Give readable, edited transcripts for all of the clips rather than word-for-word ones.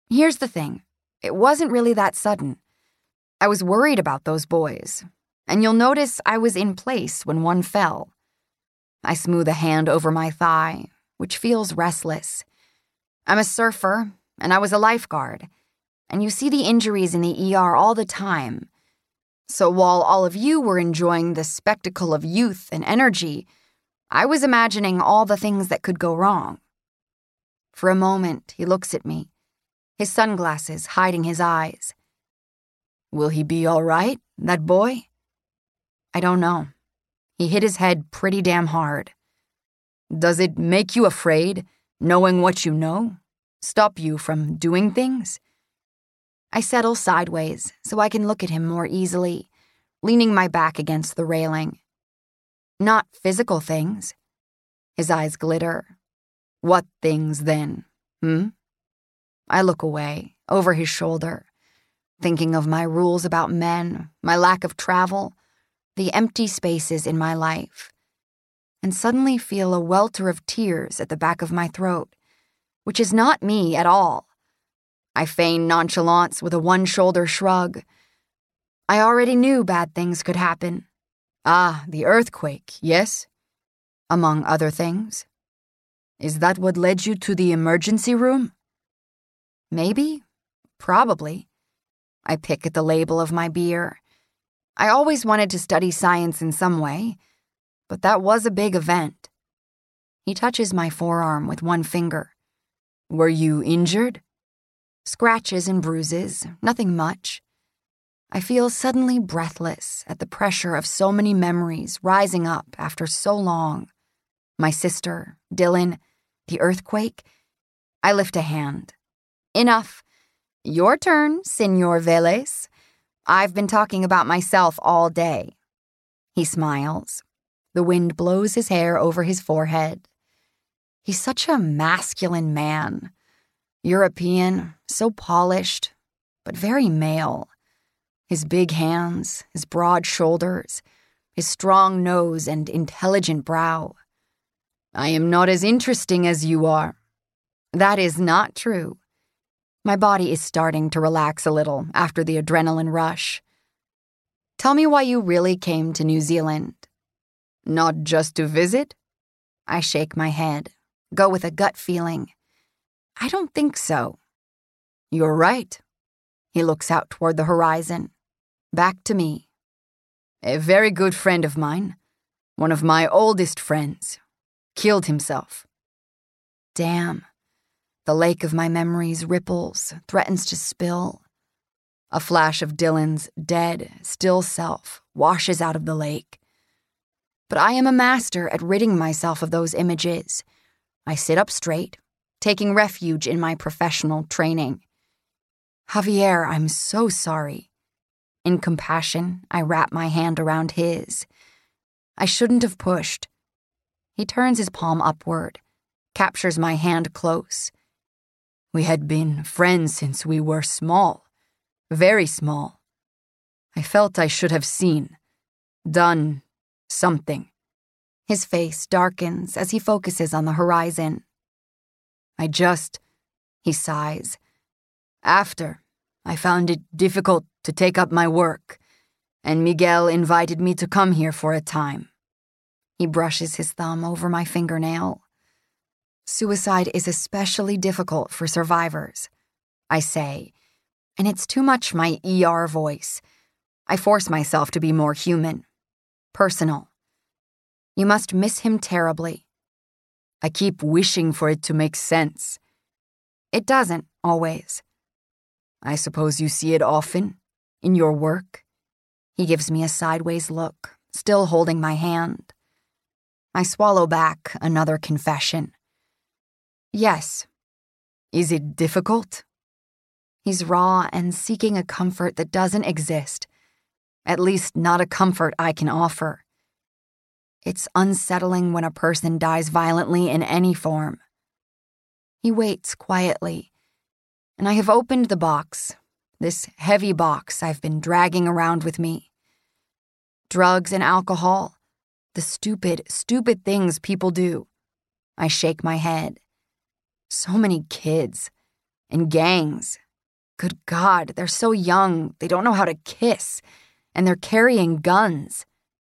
Here's the thing. It wasn't really that sudden. I was worried about those boys, and you'll notice I was in place when one fell. I smooth a hand over my thigh, which feels restless. I'm a surfer, and I was a lifeguard, and you see the injuries in the ER all the time. So while all of you were enjoying the spectacle of youth and energy, I was imagining all the things that could go wrong. For a moment, he looks at me, his sunglasses hiding his eyes. Will he be all right, that boy? I don't know. He hit his head pretty damn hard. Does it make you afraid, knowing what you know? Stop you from doing things? I settle sideways so I can look at him more easily, leaning my back against the railing. Not physical things. His eyes glitter. What things then, I look away, over his shoulder, thinking of my rules about men, my lack of travel, the empty spaces in my life, and suddenly feel a welter of tears at the back of my throat, which is not me at all. I feign nonchalance with a one-shoulder shrug. I already knew bad things could happen. The earthquake, yes? Among other things. Is that what led you to the emergency room? Maybe. Probably. I pick at the label of my beer. I always wanted to study science in some way, but that was a big event. He touches my forearm with one finger. Were you injured? Scratches and bruises, nothing much. I feel suddenly breathless at the pressure of so many memories rising up after so long. My sister, Dylan, the earthquake. I lift a hand. Enough. Your turn, Senor Vélez. I've been talking about myself all day. He smiles. The wind blows his hair over his forehead. He's such a masculine man. European, so polished, but very male. His big hands, his broad shoulders, his strong nose and intelligent brow. I am not as interesting as you are. That is not true. My body is starting to relax a little after the adrenaline rush. Tell me why you really came to New Zealand. Not just to visit? I shake my head, go with a gut feeling. I don't think so. You're right. He looks out toward the horizon, back to me. A very good friend of mine, one of my oldest friends, killed himself. Damn. The lake of my memories ripples, threatens to spill. A flash of Dylan's dead, still self washes out of the lake. But I am a master at ridding myself of those images. I sit up straight, taking refuge in my professional training. Javier, I'm so sorry. In compassion, I wrap my hand around his. I shouldn't have pushed. He turns his palm upward, captures my hand close. We had been friends since we were small, very small. I felt I should have seen, done something. His face darkens as he focuses on the horizon. He sighs. After, I found it difficult to take up my work, and Miguel invited me to come here for a time. He brushes his thumb over my fingernail. Suicide is especially difficult for survivors, I say, and it's too much my ER voice. I force myself to be more human, personal. You must miss him terribly. I keep wishing for it to make sense. It doesn't, always. I suppose you see it often, in your work? He gives me a sideways look, still holding my hand. I swallow back another confession. Yes. Is it difficult? He's raw and seeking a comfort that doesn't exist. At least not a comfort I can offer. It's unsettling when a person dies violently in any form. He waits quietly, and I have opened the box, this heavy box I've been dragging around with me. Drugs and alcohol, the stupid, stupid things people do. I shake my head. So many kids, in gangs. Good God, they're so young, they don't know how to kiss, and they're carrying guns.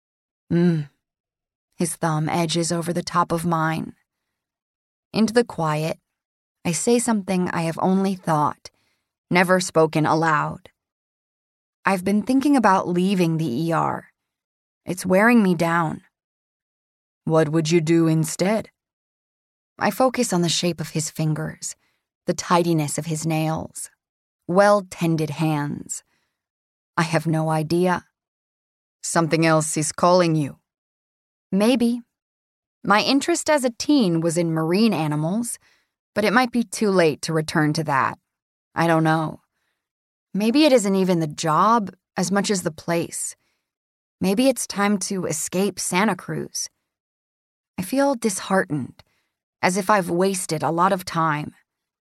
His thumb edges over the top of mine. Into the quiet, I say something I have only thought, never spoken aloud. I've been thinking about leaving the ER. It's wearing me down. What would you do instead? I focus on the shape of his fingers, the tidiness of his nails, well-tended hands. I have no idea. Something else is calling you. Maybe. My interest as a teen was in marine animals, but it might be too late to return to that. I don't know. Maybe it isn't even the job as much as the place. Maybe it's time to escape Santa Cruz. I feel disheartened, as if I've wasted a lot of time.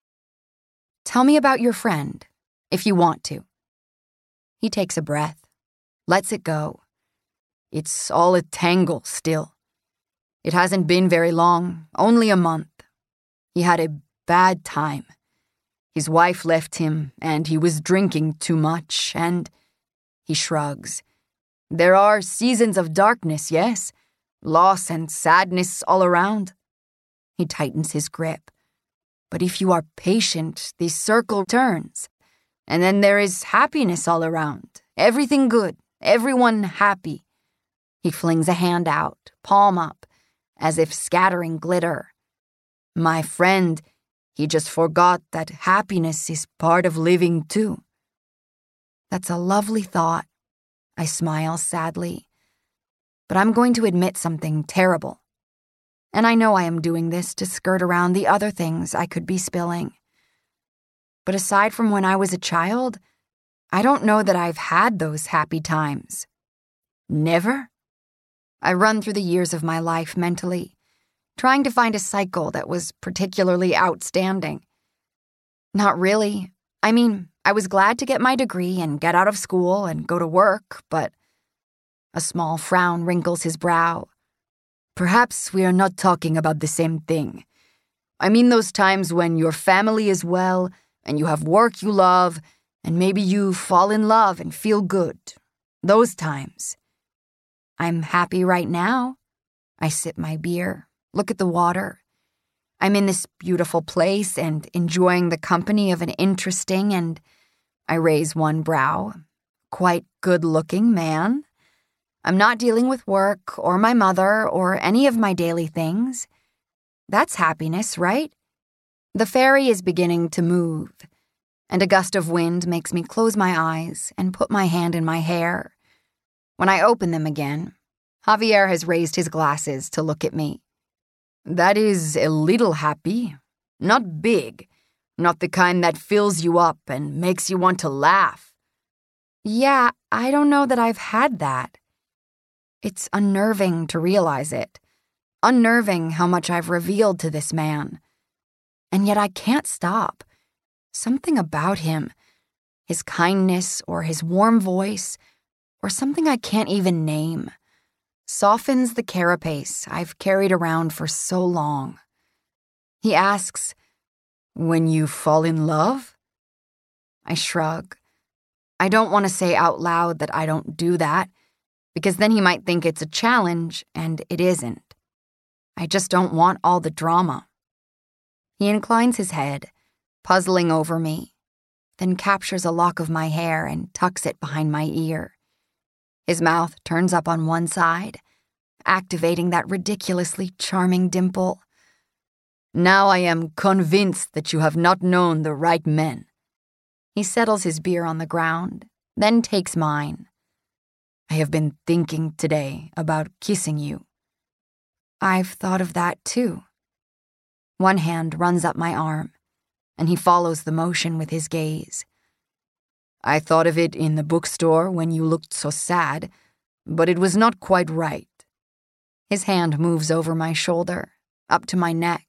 Tell me about your friend, if you want to. He takes a breath, lets it go. It's all a tangle still. It hasn't been very long, only a month. He had a bad time. His wife left him, and he was drinking too much, and... He shrugs. There are seasons of darkness, yes? Loss and sadness all around. He tightens his grip. But if you are patient, the circle turns. And then there is happiness all around. Everything good, everyone happy. He flings a hand out, palm up, as if scattering glitter. My friend, he just forgot that happiness is part of living too. That's a lovely thought. I smile sadly. But I'm going to admit something terrible. And I know I am doing this to skirt around the other things I could be spilling. But aside from when I was a child, I don't know that I've had those happy times. Never? I run through the years of my life mentally, trying to find a cycle that was particularly outstanding. Not really. I mean, I was glad to get my degree and get out of school and go to work, but... A small frown wrinkles his brow. Perhaps we are not talking about the same thing. I mean those times when your family is well, and you have work you love, and maybe you fall in love and feel good. Those times. I'm happy right now. I sip my beer, look at the water. I'm in this beautiful place and enjoying the company of an interesting and, I raise one brow, quite good-looking man. I'm not dealing with work or my mother or any of my daily things. That's happiness, right? The ferry is beginning to move, and a gust of wind makes me close my eyes and put my hand in my hair. When I open them again, Javier has raised his glasses to look at me. That is a little happy. Not big. Not the kind that fills you up and makes you want to laugh. Yeah, I don't know that I've had that. It's unnerving to realize it. Unnerving how much I've revealed to this man. And yet I can't stop. Something about him, his kindness or his warm voice, or something I can't even name, softens the carapace I've carried around for so long. He asks, "When you fall in love?" I shrug. I don't want to say out loud that I don't do that, because then he might think it's a challenge, and it isn't. I just don't want all the drama. He inclines his head, puzzling over me, then captures a lock of my hair and tucks it behind my ear. His mouth turns up on one side, activating that ridiculously charming dimple. Now I am convinced that you have not known the right men. He settles his beer on the ground, then takes mine. I have been thinking today about kissing you. I've thought of that too. One hand runs up my arm, and he follows the motion with his gaze. I thought of it in the bookstore when you looked so sad, but it was not quite right. His hand moves over my shoulder, up to my neck.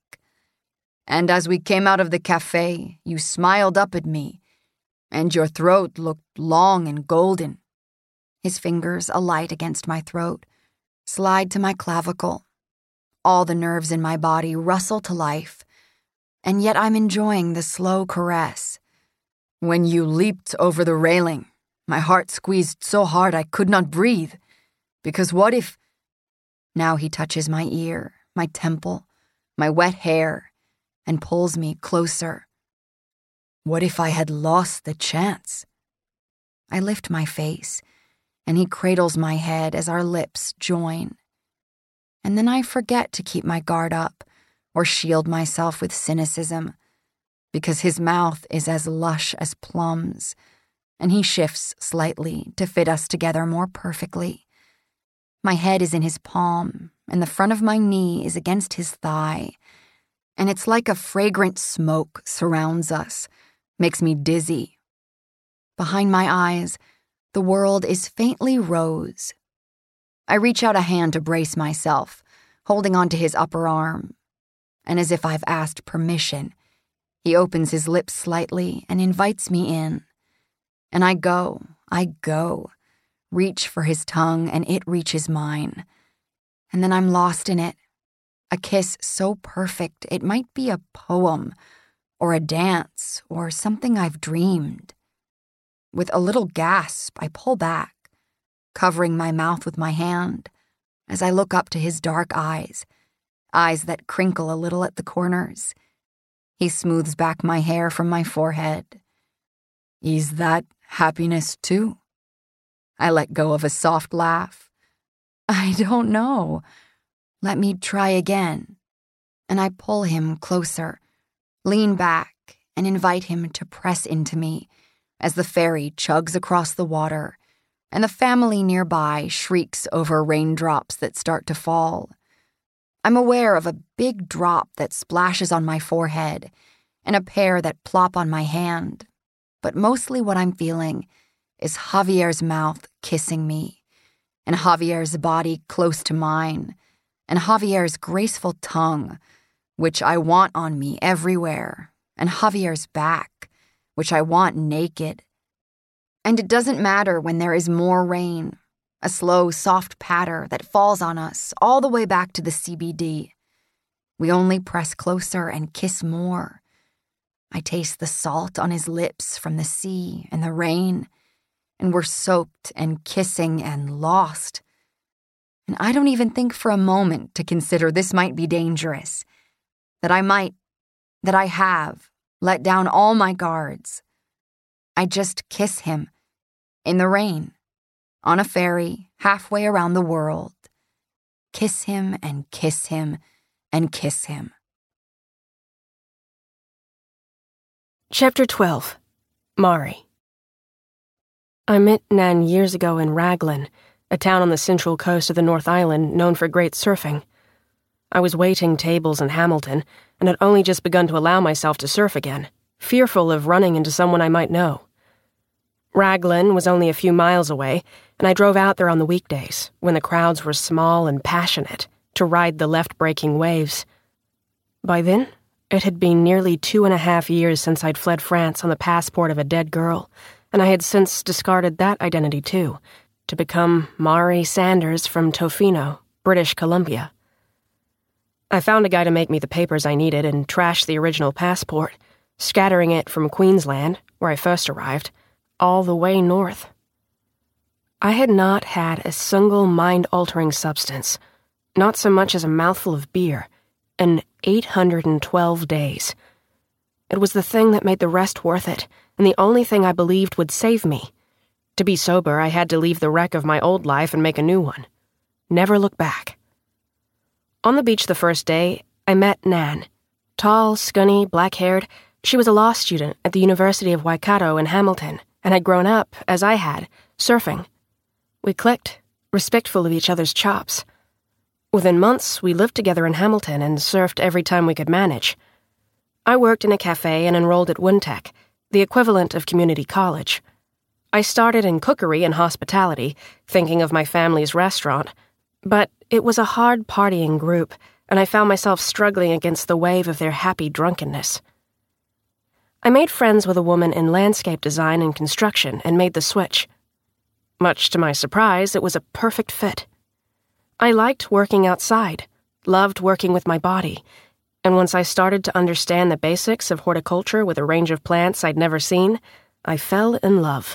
And as we came out of the cafe, you smiled up at me, and your throat looked long and golden. His fingers alight against my throat, slide to my clavicle. All the nerves in my body rustle to life. and yet I'm enjoying the slow caress. When you leaped over the railing, my heart squeezed so hard I could not breathe. Because what if... Now he touches my ear, my temple, my wet hair, and pulls me closer. What if I had lost the chance? I lift my face, and he cradles my head as our lips join. And then I forget to keep my guard up or shield myself with cynicism, because his mouth is as lush as plums, and he shifts slightly to fit us together more perfectly. My head is in his palm, and the front of my knee is against his thigh, and it's like a fragrant smoke surrounds us, makes me dizzy. Behind my eyes, the world is faintly rose. I reach out a hand to brace myself, holding onto his upper arm, and as if I've asked permission, he opens his lips slightly and invites me in. And I go, reach for his tongue, and it reaches mine. And then I'm lost in it. A kiss so perfect it might be a poem, or a dance, or something I've dreamed. With a little gasp, I pull back, covering my mouth with my hand, as I look up to his dark eyes that crinkle a little at the corners. He smooths back my hair from my forehead. Is that happiness too? I let go of a soft laugh. I don't know. Let me try again. And I pull him closer, lean back, and invite him to press into me as the ferry chugs across the water and the family nearby shrieks over raindrops that start to fall. I'm aware of a big drop that splashes on my forehead and a pair that plop on my hand, but mostly what I'm feeling is Javier's mouth kissing me, and Javier's body close to mine, and Javier's graceful tongue, which I want on me everywhere, and Javier's back, which I want naked. And it doesn't matter when there is more rain, a slow, soft patter that falls on us all the way back to the CBD. We only press closer and kiss more. I taste the salt on his lips from the sea and the rain, and we're soaked and kissing and lost. And I don't even think for a moment to consider this might be dangerous, that I have let down all my guards. I just kiss him, in the rain, on a ferry, halfway around the world. Kiss him and kiss him and kiss him. Chapter 12. Mari. I met Nan years ago in Raglan, a town on the central coast of the North Island known for great surfing. I was waiting tables in Hamilton and had only just begun to allow myself to surf again, fearful of running into someone I might know. Raglan was only a few miles away, and I drove out there on the weekdays, when the crowds were small and passionate, to ride the left-breaking waves. By then, it had been nearly 2.5 years since I'd fled France on the passport of a dead girl, and I had since discarded that identity too, to become Mari Sanders from Tofino, British Columbia. I found a guy to make me the papers I needed and trashed the original passport, scattering it from Queensland, where I first arrived, all the way north. I had not had a single mind-altering substance, not so much as a mouthful of beer, in 812 days. It was the thing that made the rest worth it, and the only thing I believed would save me. To be sober, I had to leave the wreck of my old life and make a new one. Never look back. On the beach the first day, I met Nan. Tall, skinny, black-haired, she was a law student at the University of Waikato in Hamilton, and had grown up, as I had, surfing. We clicked, respectful of each other's chops. Within months, we lived together in Hamilton and surfed every time we could manage. I worked in a cafe and enrolled at Wintec, the equivalent of community college. I started in cookery and hospitality, thinking of my family's restaurant, but it was a hard partying group, and I found myself struggling against the wave of their happy drunkenness. I made friends with a woman in landscape design and construction and made the switch. Much to my surprise, it was a perfect fit. I liked working outside, loved working with my body, And once I started to understand the basics of horticulture with a range of plants I'd never seen, I fell in love.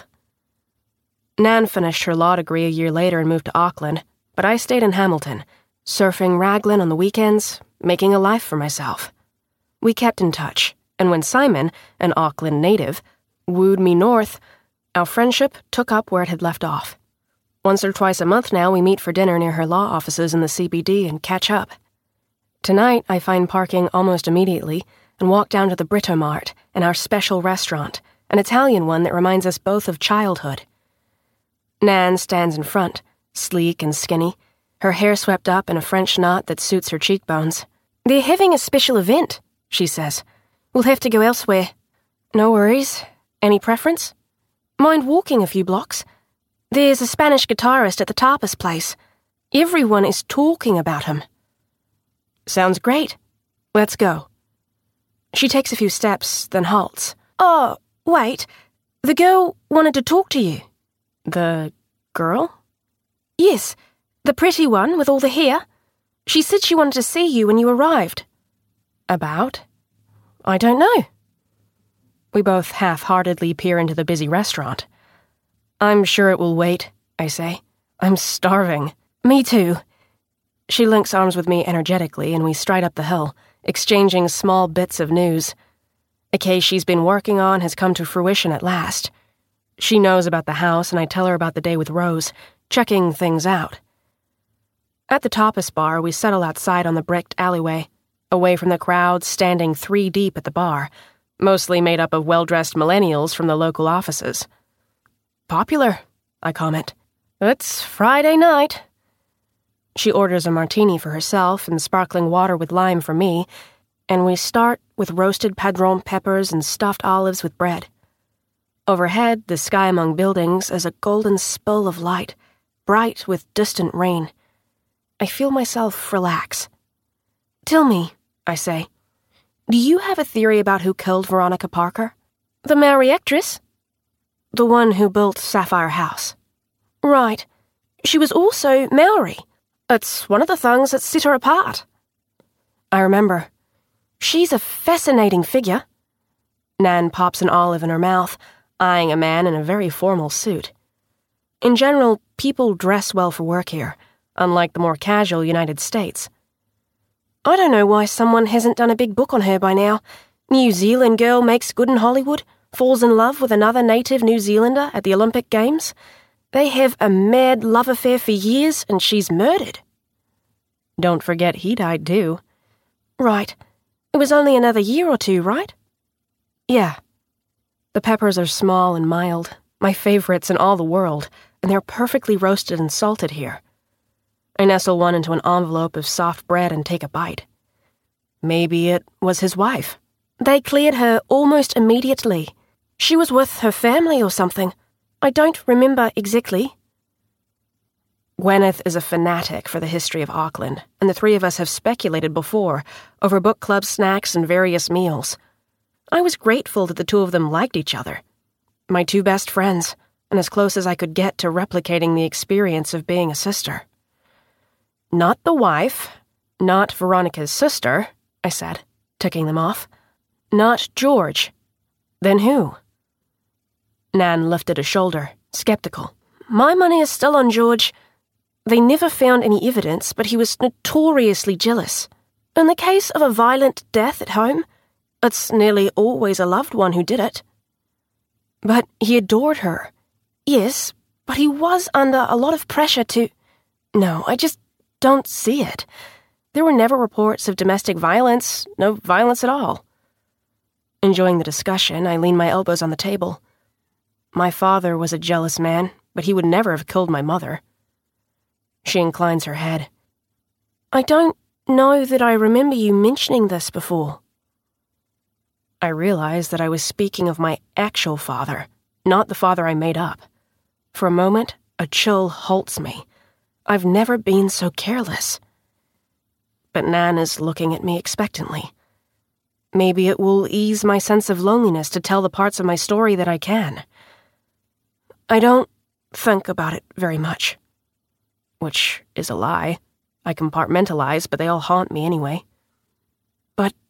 Nan finished her law degree a year later and moved to Auckland, but I stayed in Hamilton, surfing Raglan on the weekends, making a life for myself. We kept in touch, and when Simon, an Auckland native, wooed me north, our friendship took up where it had left off. Once or twice a month now, we meet for dinner near her law offices in the CBD and catch up. Tonight, I find parking almost immediately and walk down to the Britomart and our special restaurant, an Italian one that reminds us both of childhood. Nan stands in front, sleek and skinny, her hair swept up in a French knot that suits her cheekbones. "They're having a special event," she says. "We'll have to go elsewhere." "No worries. Any preference?" "Mind walking a few blocks? There's a Spanish guitarist at the tapas place. Everyone is talking about him." "Sounds great. Let's go." She takes a few steps, then halts. "Oh, wait. The girl wanted to talk to you." "The girl?" "Yes, the pretty one with all the hair. She said she wanted to see you when you arrived." "About?" "I don't know." We both half-heartedly peer into the busy restaurant. "I'm sure it will wait," I say. "I'm starving." "Me too." She links arms with me energetically, and we stride up the hill, exchanging small bits of news. A case she's been working on has come to fruition at last. She knows about the house, and I tell her about the day with Rose, checking things out. At the tapas bar, we settle outside on the bricked alleyway, away from the crowd standing 3 deep at the bar, mostly made up of well-dressed millennials from the local offices. "Popular," I comment. "It's Friday night." She orders a martini for herself and sparkling water with lime for me, and we start with roasted padron peppers and stuffed olives with bread. Overhead, the sky among buildings is a golden spill of light, bright with distant rain. I feel myself relax. "Tell me," I say, "do you have a theory about who killed Veronica Parker?" "The Maori actress?" "The one who built Sapphire House." "Right. She was also Maori. It's one of the things that set her apart." I remember. "She's a fascinating figure." Nan pops an olive in her mouth, eyeing a man in a very formal suit. In general, people dress well for work here, unlike the more casual United States. "I don't know why someone hasn't done a big book on her by now. New Zealand girl makes good in Hollywood, falls in love with another native New Zealander at the Olympic Games. They have a mad love affair for years, and she's murdered." "Don't forget he died too." "Right. It was only another year or 2, right?" "Yeah." The peppers are small and mild, my favorites in all the world, and they're perfectly roasted and salted here. I nestle one into an envelope of soft bread and take a bite. Maybe it was his wife. "They cleared her almost immediately. She was with her family or something. I don't remember exactly." Gwyneth is a fanatic for the history of Auckland, and the 3 of us have speculated before over book club snacks and various meals. I was grateful that the 2 of them liked each other. My 2 best friends, and as close as I could get to replicating the experience of being a sister. "Not the wife, not Veronica's sister," I said, ticking them off. "Not George. Then who?" Nan lifted a shoulder, skeptical. "My money is still on George. They never found any evidence, but he was notoriously jealous. In the case of a violent death at home, it's nearly always a loved one who did it." "But he adored her." "Yes, but he was under a lot of pressure to—" "No, I just don't see it. There were never reports of domestic violence, no violence at all." Enjoying the discussion, I lean my elbows on the table. "My father was a jealous man, but he would never have killed my mother." She inclines her head. "I don't know that I remember you mentioning this before." I realized that I was speaking of my actual father, not the father I made up. For a moment, a chill halts me. I've never been so careless. But Nan is looking at me expectantly. Maybe it will ease my sense of loneliness to tell the parts of my story that I can. I don't think about it very much. Which is a lie. I compartmentalize, but they all haunt me anyway. But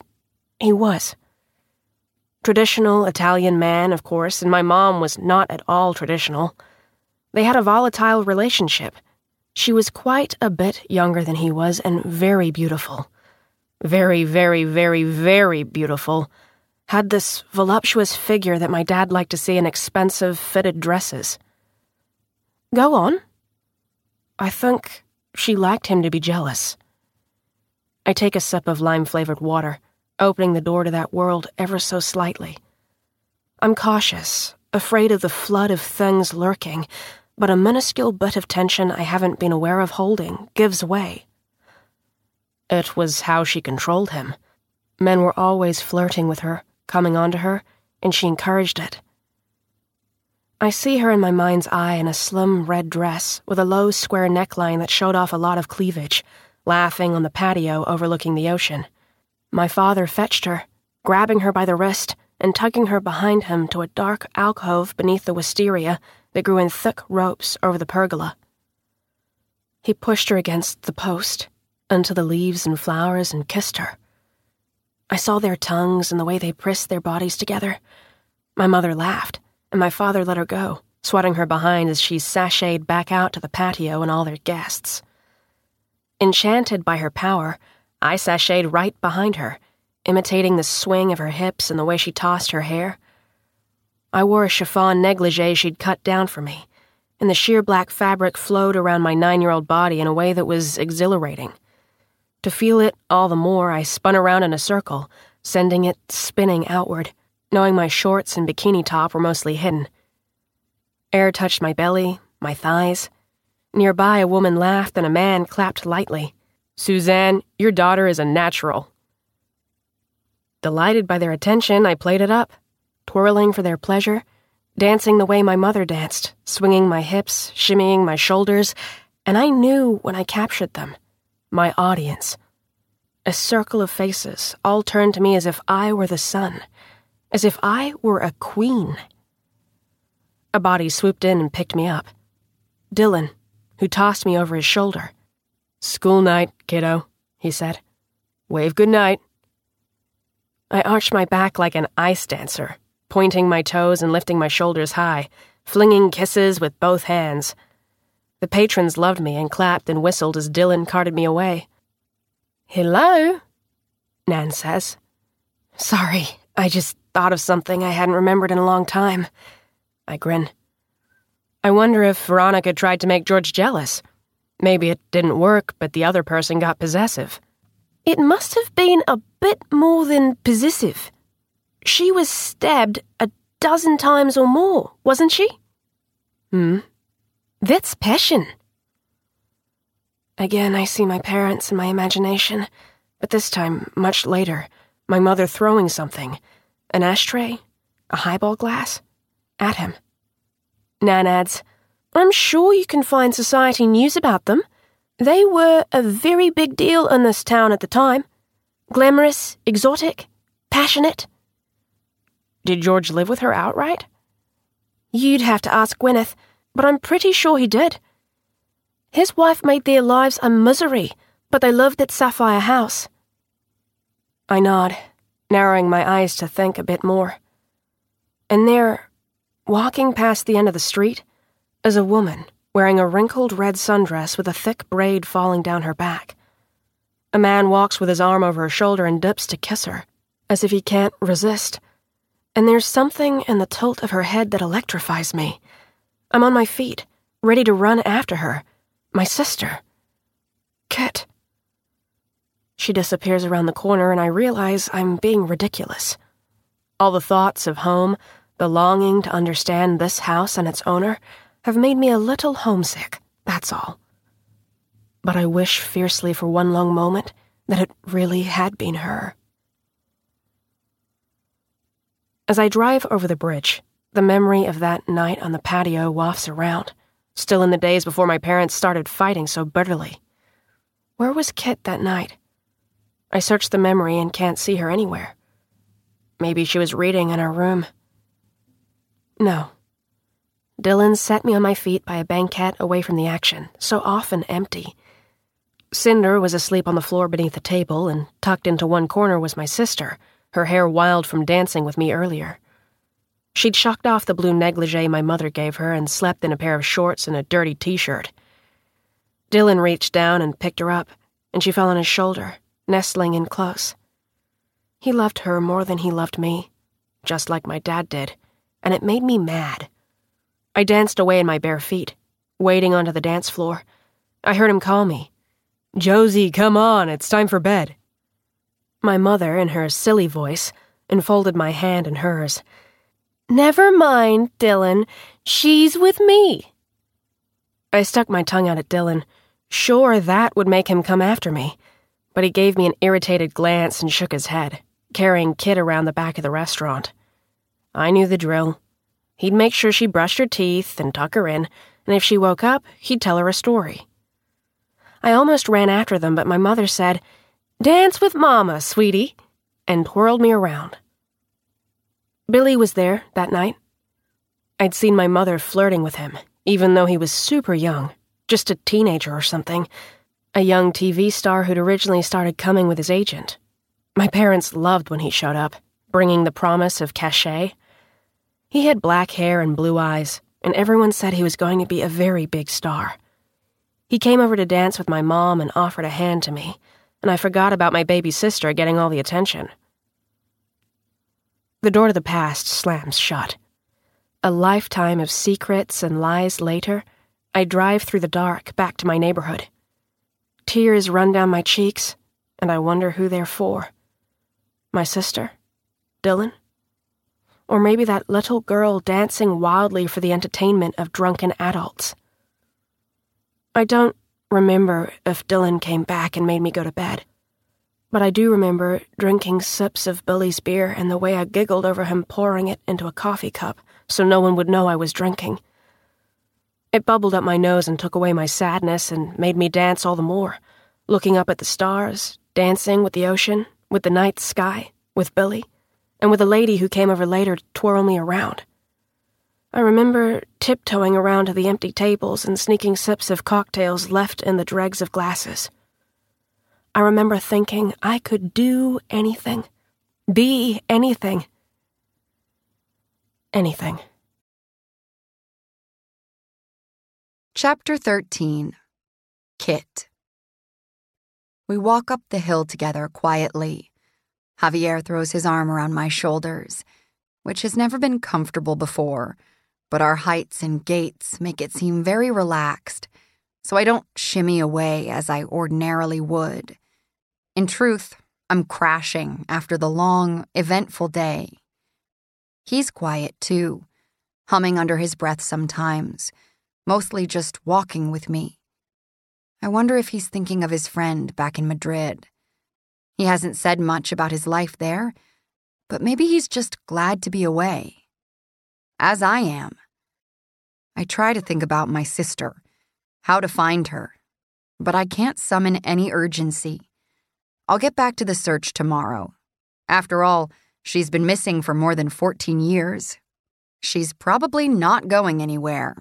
He was. Traditional Italian man, of course, and my mom was not at all traditional. They had a volatile relationship. She was quite a bit younger than he was and very beautiful. Very, very, very, very beautiful. Had this voluptuous figure that my dad liked to see in expensive fitted dresses. Go on. I think she liked him to be jealous. I take a sip of lime-flavored water, opening the door to that world ever so slightly. I'm cautious, afraid of the flood of things lurking, but a minuscule bit of tension I haven't been aware of holding gives way. It was how she controlled him. Men were always flirting with her, coming onto her, and she encouraged it. I see her in my mind's eye in a slim red dress with a low square neckline that showed off a lot of cleavage, laughing on the patio overlooking the ocean. My father fetched her, grabbing her by the wrist and tugging her behind him to a dark alcove beneath the wisteria that grew in thick ropes over the pergola. He pushed her against the post, into the leaves and flowers, and kissed her. I saw their tongues and the way they pressed their bodies together. My mother laughed, and my father let her go, swatting her behind as she sashayed back out to the patio and all their guests. Enchanted by her power, I sashayed right behind her, imitating the swing of her hips and the way she tossed her hair. I wore a chiffon negligee she'd cut down for me, and the sheer black fabric flowed around my 9-year-old body in a way that was exhilarating. To feel it all the more, I spun around in a circle, sending it spinning outward, knowing my shorts and bikini top were mostly hidden. Air touched my belly, my thighs. Nearby, a woman laughed and a man clapped lightly. "Suzanne, your daughter is a natural." Delighted by their attention, I played it up, twirling for their pleasure, dancing the way my mother danced, swinging my hips, shimmying my shoulders, and I knew when I captured them. My audience. A circle of faces, all turned to me as if I were the sun, as if I were a queen. A body swooped in and picked me up. Dylan, who tossed me over his shoulder. "School night, kiddo," he said. "Wave good night." I arched my back like an ice dancer, pointing my toes and lifting my shoulders high, flinging kisses with both hands. The patrons loved me and clapped and whistled as Dylan carted me away. "Hello," Nan says. "Sorry, I just thought of something I hadn't remembered in a long time." I grin. I wonder if Veronica tried to make George jealous. Maybe it didn't work, but the other person got possessive. It must have been a bit more than possessive. She was stabbed a dozen times or more, wasn't she? That's passion. Again, I see my parents in my imagination, but this time, much later, my mother throwing something, an ashtray, a highball glass, at him. Nan adds, "I'm sure you can find society news about them. They were a very big deal in this town at the time. Glamorous, exotic, passionate." Did George live with her outright? You'd have to ask Gwyneth, but I'm pretty sure he did. His wife made their lives a misery, but they lived at Sapphire House. I nod, narrowing my eyes to think a bit more. And there, walking past the end of the street, is a woman wearing a wrinkled red sundress with a thick braid falling down her back. A man walks with his arm over her shoulder and dips to kiss her, as if he can't resist. And there's something in the tilt of her head that electrifies me. I'm on my feet, ready to run after her. My sister. Kit. She disappears around the corner and I realize I'm being ridiculous. All the thoughts of home, the longing to understand this house and its owner, have made me a little homesick, that's all. But I wish fiercely for one long moment that it really had been her. As I drive over the bridge, the memory of that night on the patio wafts around, still in the days before my parents started fighting so bitterly. Where was Kit that night? I search the memory and can't see her anywhere. Maybe she was reading in her room. No. Dylan set me on my feet by a banquette away from the action, so often empty. Cinder was asleep on the floor beneath the table, and tucked into one corner was my sister, her hair wild from dancing with me earlier. She'd shucked off the blue negligee my mother gave her and slept in a pair of shorts and a dirty t-shirt. Dylan reached down and picked her up, and she fell on his shoulder, nestling in close. He loved her more than he loved me, just like my dad did, and it made me mad. I danced away in my bare feet, wading onto the dance floor. I heard him call me. "Josie, come on, it's time for bed." My mother, in her silly voice, enfolded my hand in hers. "Never mind, Dylan. She's with me." I stuck my tongue out at Dylan, sure that would make him come after me, but he gave me an irritated glance and shook his head, carrying Kit around the back of the restaurant. I knew the drill. He'd make sure she brushed her teeth and tuck her in, and if she woke up, he'd tell her a story. I almost ran after them, but my mother said, "Dance with Mama, sweetie," and twirled me around. Billy was there that night. I'd seen my mother flirting with him, even though he was super young, just a teenager or something, a young TV star who'd originally started coming with his agent. My parents loved when he showed up, bringing the promise of cachet. He had black hair and blue eyes, and everyone said he was going to be a very big star. He came over to dance with my mom and offered a hand to me, and I forgot about my baby sister getting all the attention. The door to the past slams shut. A lifetime of secrets and lies later, I drive through the dark back to my neighborhood. Tears run down my cheeks, and I wonder who they're for. My sister? Dylan? Or maybe that little girl dancing wildly for the entertainment of drunken adults. I don't remember if Dylan came back and made me go to bed, but I do remember drinking sips of Billy's beer and the way I giggled over him pouring it into a coffee cup so no one would know I was drinking. It bubbled up my nose and took away my sadness and made me dance all the more, looking up at the stars, dancing with the ocean, with the night sky, with Billy, and with a lady who came over later to twirl me around. I remember tiptoeing around to the empty tables and sneaking sips of cocktails left in the dregs of glasses. I remember thinking I could do anything, be anything. Anything. Chapter 13. Kit. We walk up the hill together quietly. Javier throws his arm around my shoulders, which has never been comfortable before, but our heights and gaits make it seem very relaxed, so I don't shimmy away as I ordinarily would. In truth, I'm crashing after the long, eventful day. He's quiet, too, humming under his breath sometimes, mostly just walking with me. I wonder if he's thinking of his friend back in Madrid. He hasn't said much about his life there, but maybe he's just glad to be away. As I am. I try to think about my sister, how to find her, but I can't summon any urgency. I'll get back to the search tomorrow. After all, she's been missing for more than 14 years. She's probably not going anywhere.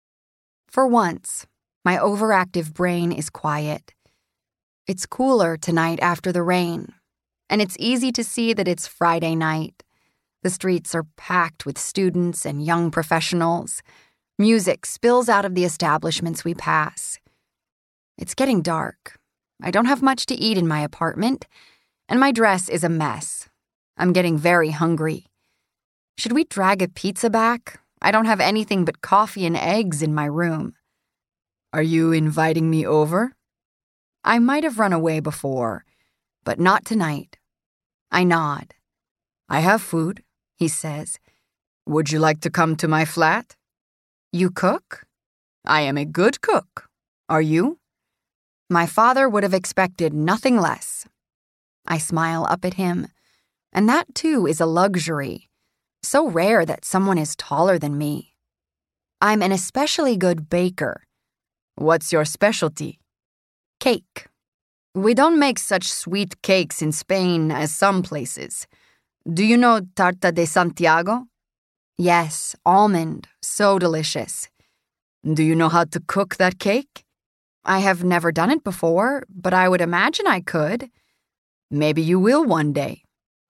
For once, my overactive brain is quiet. It's cooler tonight after the rain, and it's easy to see that it's Friday night. The streets are packed with students and young professionals. Music spills out of the establishments we pass. It's getting dark. I don't have much to eat in my apartment, and my dress is a mess. I'm getting very hungry. Should we drag a pizza back? I don't have anything but coffee and eggs in my room. Are you inviting me over? I might have run away before, but not tonight. I nod. I have food, he says. Would you like to come to my flat? You cook? I am a good cook. Are you? My father would have expected nothing less. I smile up at him, and that too is a luxury, so rare that someone is taller than me. I'm an especially good baker. What's your specialty? Cake. We don't make such sweet cakes in Spain as some places. Do you know Tarta de Santiago? Yes, almond, so delicious. Do you know how to cook that cake? I have never done it before, but I would imagine I could. Maybe you will one day.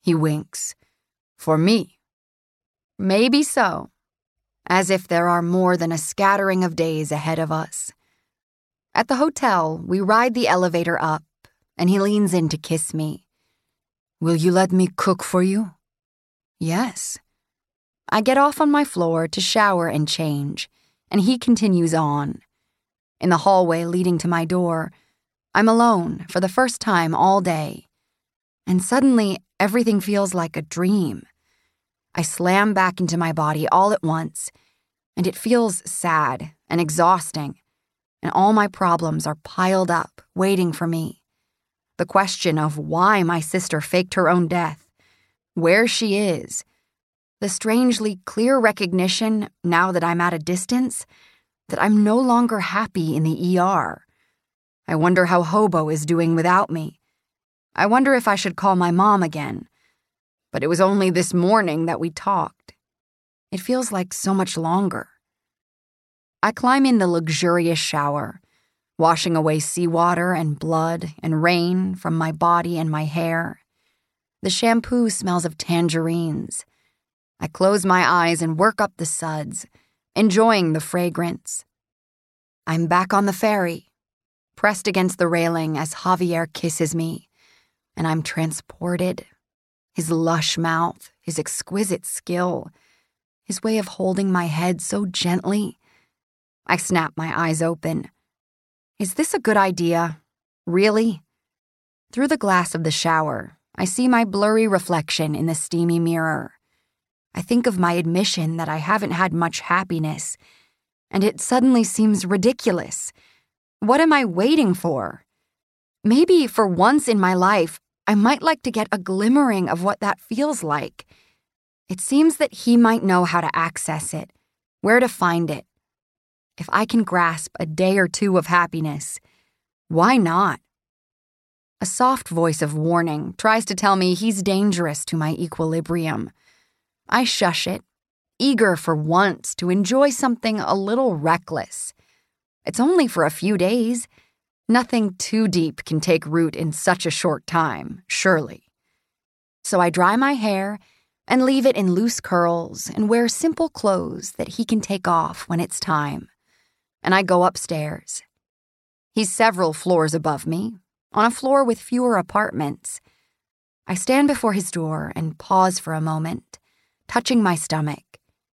He winks. For me. Maybe so. As if there are more than a scattering of days ahead of us. At the hotel, we ride the elevator up, and he leans in to kiss me. Will you let me cook for you? Yes. I get off on my floor to shower and change, and he continues on. In the hallway leading to my door, I'm alone for the first time all day. And suddenly, everything feels like a dream. I slam back into my body all at once, and it feels sad and exhausting, and all my problems are piled up, waiting for me. The question of why my sister faked her own death, where she is, the strangely clear recognition, now that I'm at a distance, that I'm no longer happy in the ER. I wonder how Hobo is doing without me. I wonder if I should call my mom again. But it was only this morning that we talked. It feels like so much longer. I climb in the luxurious shower, washing away seawater and blood and rain from my body and my hair. The shampoo smells of tangerines. I close my eyes and work up the suds, enjoying the fragrance. I'm back on the ferry, pressed against the railing as Javier kisses me, and I'm transported. His lush mouth, his exquisite skill, his way of holding my head so gently. I snap my eyes open. Is this a good idea? Really? Through the glass of the shower, I see my blurry reflection in the steamy mirror. I think of my admission that I haven't had much happiness, and it suddenly seems ridiculous. What am I waiting for? Maybe for once in my life, I might like to get a glimmering of what that feels like. It seems that he might know how to access it, where to find it. If I can grasp a day or two of happiness, why not? A soft voice of warning tries to tell me he's dangerous to my equilibrium. I shush it, eager for once to enjoy something a little reckless. It's only for a few days. Nothing too deep can take root in such a short time, surely. So I dry my hair and leave it in loose curls and wear simple clothes that he can take off when it's time. And I go upstairs. He's several floors above me, on a floor with fewer apartments. I stand before his door and pause for a moment, touching my stomach.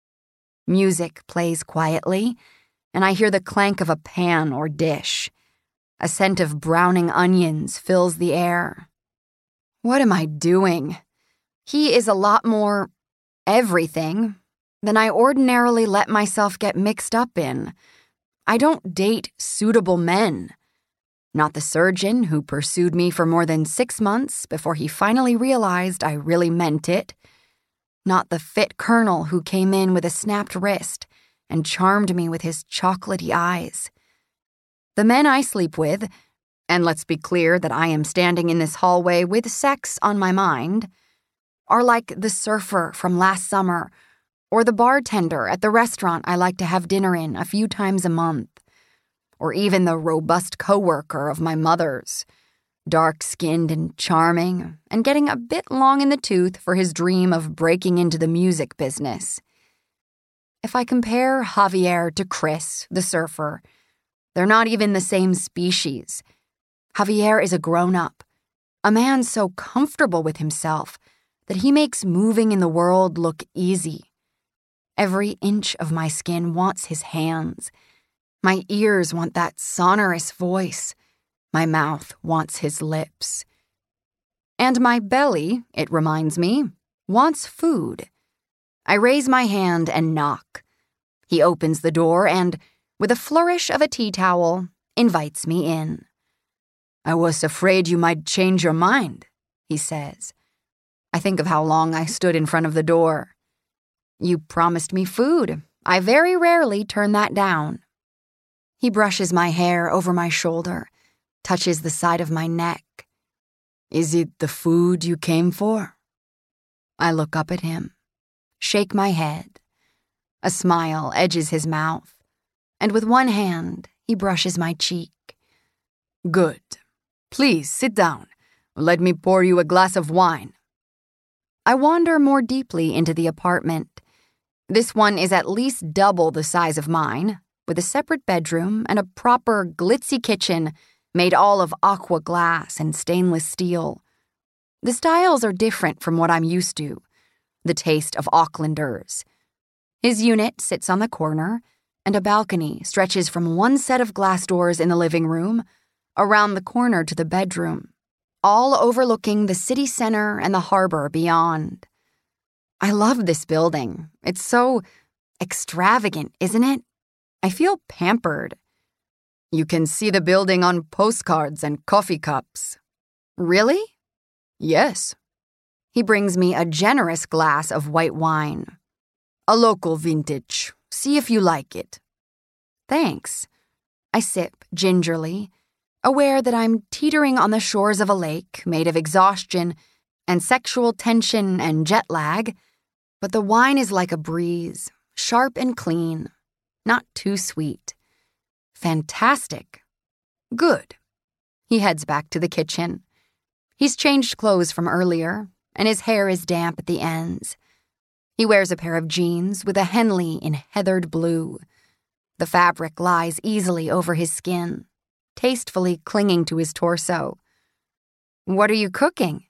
Music plays quietly, and I hear the clank of a pan or dish. A scent of browning onions fills the air. What am I doing? He is a lot more everything than I ordinarily let myself get mixed up in. I don't date suitable men. Not the surgeon who pursued me for more than 6 months before he finally realized I really meant it. Not the fit colonel who came in with a snapped wrist and charmed me with his chocolatey eyes. The men I sleep with, and let's be clear that I am standing in this hallway with sex on my mind, are like the surfer from last summer or the bartender at the restaurant I like to have dinner in a few times a month, or even the robust coworker of my mother's, dark-skinned and charming, and getting a bit long in the tooth for his dream of breaking into the music business. If I compare Javier to Chris, the surfer, they're not even the same species. Javier is a grown-up, a man so comfortable with himself that he makes moving in the world look easy. Every inch of my skin wants his hands. My ears want that sonorous voice. My mouth wants his lips. And my belly, it reminds me, wants food. I raise my hand and knock. He opens the door and, with a flourish of a tea towel, invites me in. I was afraid you might change your mind, he says. I think of how long I stood in front of the door. You promised me food. I very rarely turn that down. He brushes my hair over my shoulder, touches the side of my neck. Is it the food you came for? I look up at him, shake my head. A smile edges his mouth, and with one hand, he brushes my cheek. Good. Please sit down. Let me pour you a glass of wine. I wander more deeply into the apartment. This one is at least double the size of mine, with a separate bedroom and a proper glitzy kitchen made all of aqua glass and stainless steel. The styles are different from what I'm used to, the taste of Aucklanders. His unit sits on the corner, and a balcony stretches from one set of glass doors in the living room around the corner to the bedroom, all overlooking the city center and the harbor beyond. I love this building. It's so extravagant, isn't it? I feel pampered. You can see the building on postcards and coffee cups. Really? Yes. He brings me a generous glass of white wine. A local vintage. See if you like it. Thanks. I sip gingerly, aware that I'm teetering on the shores of a lake made of exhaustion and sexual tension and jet lag, but the wine is like a breeze, sharp and clean, not too sweet. Fantastic. Good. He heads back to the kitchen. He's changed clothes from earlier, and his hair is damp at the ends. He wears a pair of jeans with a Henley in heathered blue. The fabric lies easily over his skin, tastefully clinging to his torso. What are you cooking?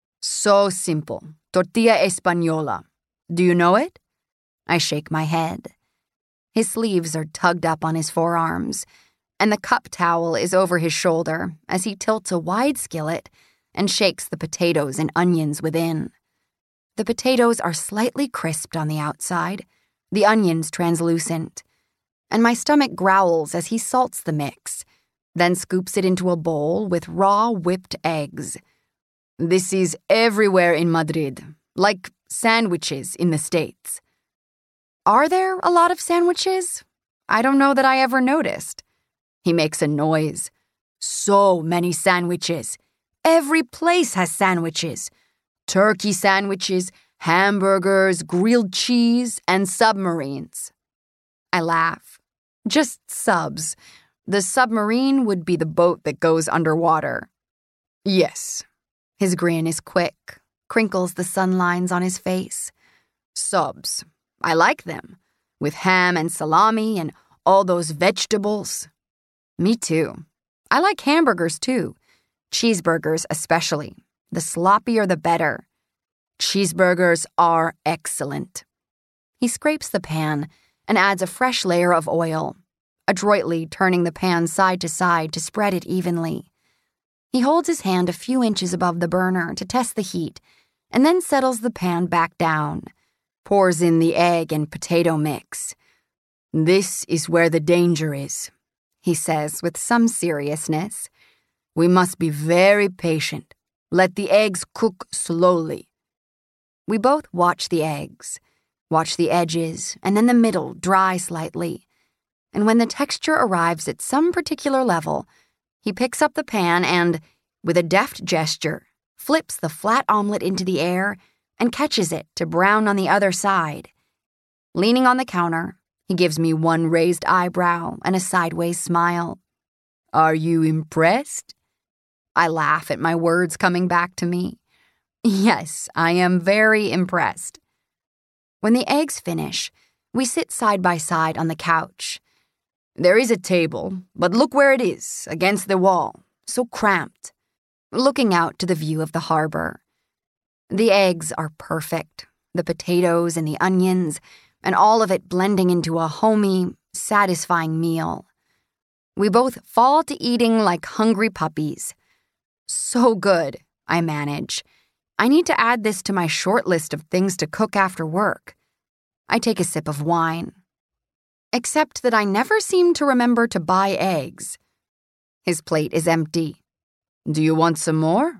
So simple. Tortilla española. Do you know it? I shake my head. His sleeves are tugged up on his forearms, and the cup towel is over his shoulder as he tilts a wide skillet and shakes the potatoes and onions within. The potatoes are slightly crisped on the outside, the onions translucent, and my stomach growls as he salts the mix, then scoops it into a bowl with raw whipped eggs. This is everywhere in Madrid, like sandwiches in the States. Are there a lot of sandwiches? I don't know that I ever noticed. He makes a noise. So many sandwiches. Every place has sandwiches. Turkey sandwiches, hamburgers, grilled cheese, and submarines. I laugh. Just subs. The submarine would be the boat that goes underwater. Yes. His grin is quick, crinkles the sun lines on his face. Subs. I like them, with ham and salami and all those vegetables. Me too. I like hamburgers too, cheeseburgers especially. The sloppier the better. Cheeseburgers are excellent. He scrapes the pan and adds a fresh layer of oil, adroitly turning the pan side to side to spread it evenly. He holds his hand a few inches above the burner to test the heat and then settles the pan back down. Pours in the egg and potato mix. This is where the danger is, he says with some seriousness. We must be very patient. Let the eggs cook slowly. We both watch the eggs, watch the edges, and then the middle dry slightly. And when the texture arrives at some particular level, he picks up the pan and, with a deft gesture, flips the flat omelet into the air and catches it to brown on the other side. Leaning on the counter, he gives me one raised eyebrow and a sideways smile. Are you impressed? I laugh at my words coming back to me. Yes, I am very impressed. When the eggs finish, we sit side by side on the couch. There is a table, but look where it is, against the wall, so cramped, looking out to the view of the harbor. The eggs are perfect, the potatoes and the onions, and all of it blending into a homey, satisfying meal. We both fall to eating like hungry puppies. So good, I manage. I need to add this to my short list of things to cook after work. I take a sip of wine. Except that I never seem to remember to buy eggs. His plate is empty. Do you want some more?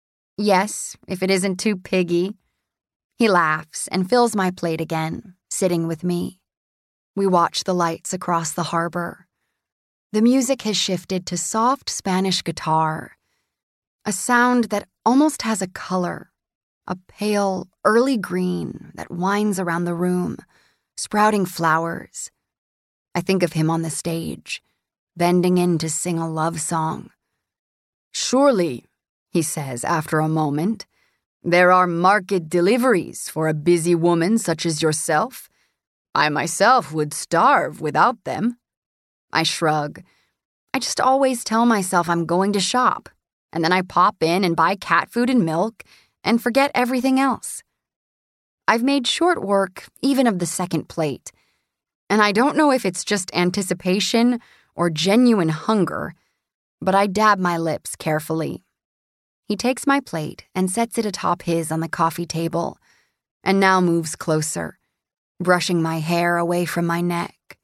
Yes, if it isn't too piggy. He laughs and fills my plate again, sitting with me. We watch the lights across the harbor. The music has shifted to soft Spanish guitar, a sound that almost has a color, a pale, early green that winds around the room, sprouting flowers. I think of him on the stage, bending in to sing a love song. Surely, he says after a moment, There are market deliveries for a busy woman such as yourself. I myself would starve without them." I shrug. I just always tell myself I'm going to shop, and then I pop in and buy cat food and milk and forget everything else. I've made short work even of the second plate, and I don't know if it's just anticipation or genuine hunger, but I dab my lips carefully. He takes my plate and sets it atop his on the coffee table, and now moves closer, brushing my hair away from my neck.